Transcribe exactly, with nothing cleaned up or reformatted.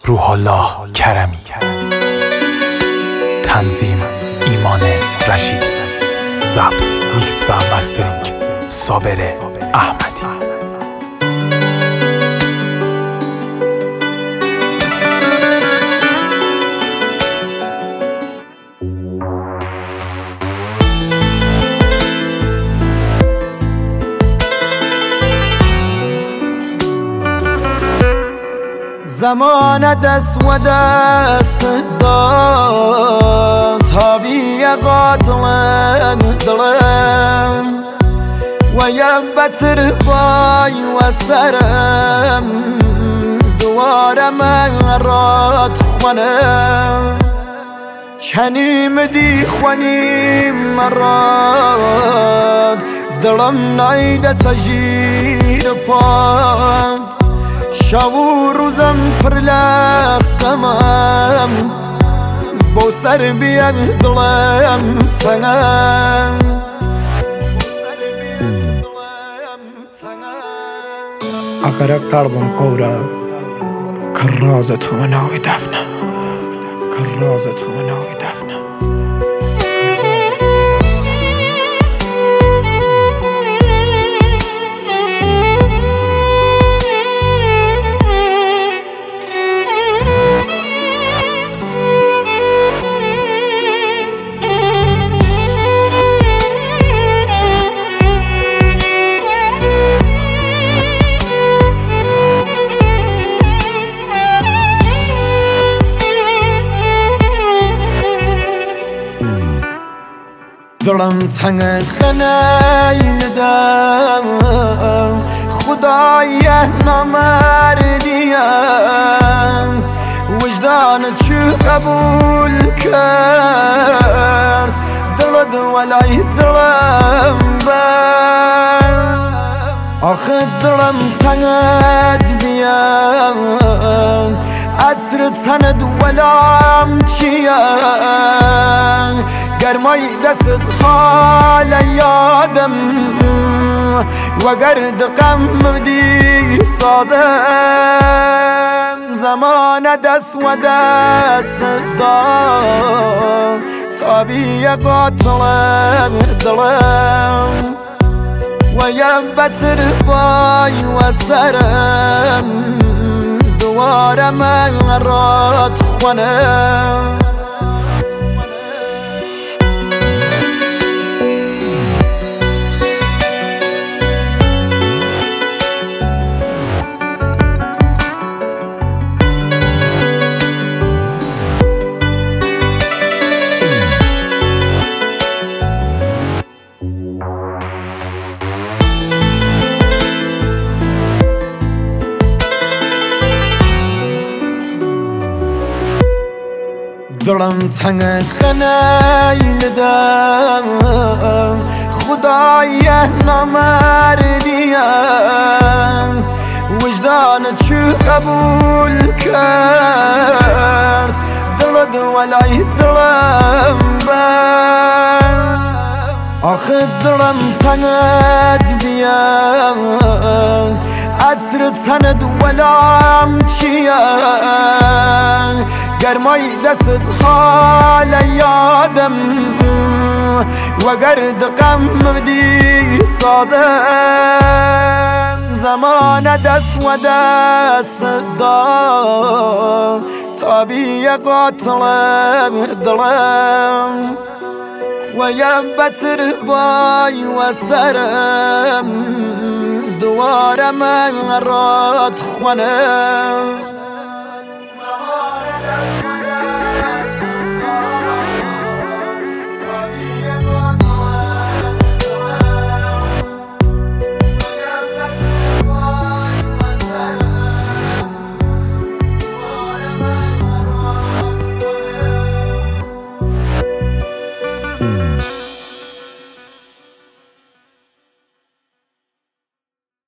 روح الله کرمی. تنظیم ایمان رشیدی. ضبط، میکس و مسترینگ صابر احمدی. زمان دست و دست داد تابی قاتل دلم و یبتر بای و سرم دوار من رات خونم کنیم دی خونیم مراد دلم ناید سجیر پاد شب و روزم پر لختمم بو سر بیگ دلم سنگم أقرأ قلبا قورا كرازة وناوي دفنة كرازة وناوي دفنة دلم تنگ خنای ندم خدای نامردیم وجدان چو قبول کرد دلد ولای دلم بر آخه دلم تنگ بیان عطر تند ولام چیان گرمای دست حال یادم و گرد غم دی سازم زمان دست و دست داد تابی قاتل دلم و یبتر بای و سرم دوار من رات خونم دلم تنگ خنای ندم خدای نامردیم وجدان چو قبول کرد دلد ولای دلم بر آخه دلم تنگ بیان عطر تند ولام چیان گرمای دست حال یادم و گرد غم دی سازم زمان دست و دست داد تابی قاتل دلم و یبتر بای و سرم دوار من رات خونم